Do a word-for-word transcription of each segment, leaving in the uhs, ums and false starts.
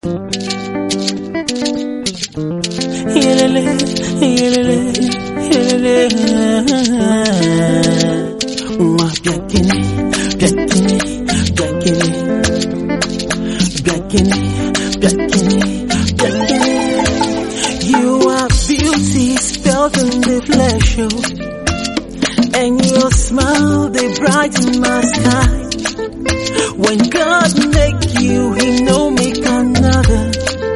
Yelele, yelele, yelele. Mwa biakini, biakini, biakini, biakini, biakini, biakini. You are beauty spelled in the flesh, oh. And your smile, they brighten my sky. When God make you, He no make another.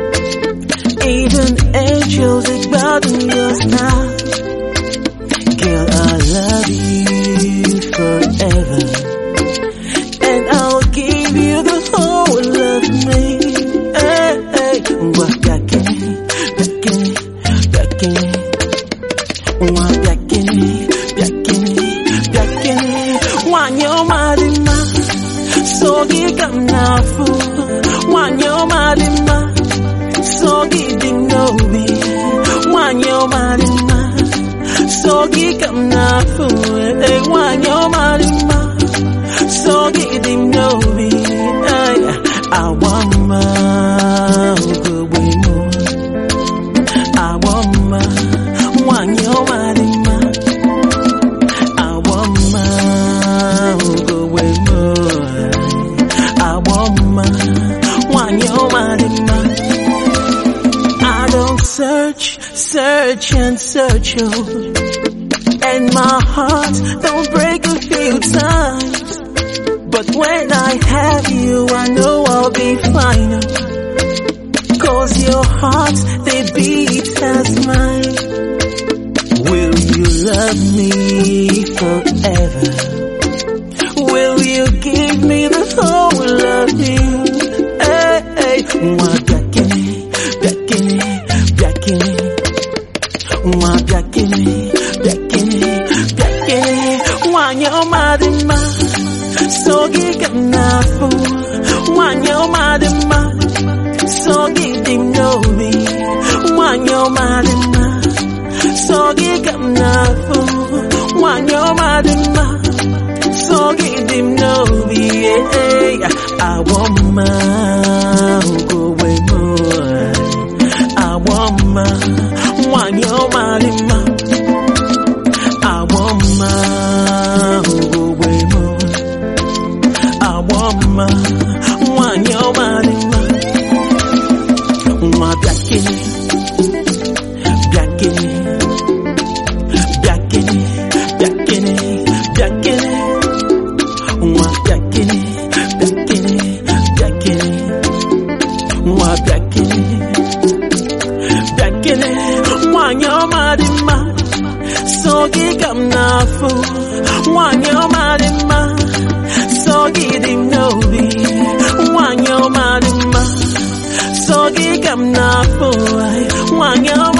Even angels, they bow in your style. Girl, I love you forever, and I'll give you the whole of me. Hey, hey. Mwa biakini, biakini, biakini. Mwa biakini, biakini, biakini. Wanyo marima, sogi kamnafu. Wanyo marima, sogi dinobi. Wanyo marima, sogi kamnafu. Hey, wanyo marima, sogi dinobi. Hey, I want my good way more. I want my wanyo marima. I want my good way more. I want my wanyo marima. I don't search, search and search, oh. And my heart don't break a few times. But when I have you, I know I'll be fine. Cause your heart, they beat as mine. Will you love me forever? Will you give me the whole of you? Hey, hey. Mwa biakini, biakini, biakini. Mwa biakini, biakini, biakini. Wanyo marima, sogi kamnafu. Wanyo marima, sogi dinobi. Wanyo marima, sogi kamnafu. Wanyo marima, sogi dinobi. Yeah, I want my go way more. I want my wanyo marima. I want my go way more. I want my wanyo marima. Mwa biakini, biakini, biakini, biakini, biakini. Mwa biakini, biakini, biakini. Mwa biakini, biakini. Wanyo marima, sogi kamnafu. Wanyo marima, sogi dinobi. Wanyo marima, sogi kamnafu. Wanyo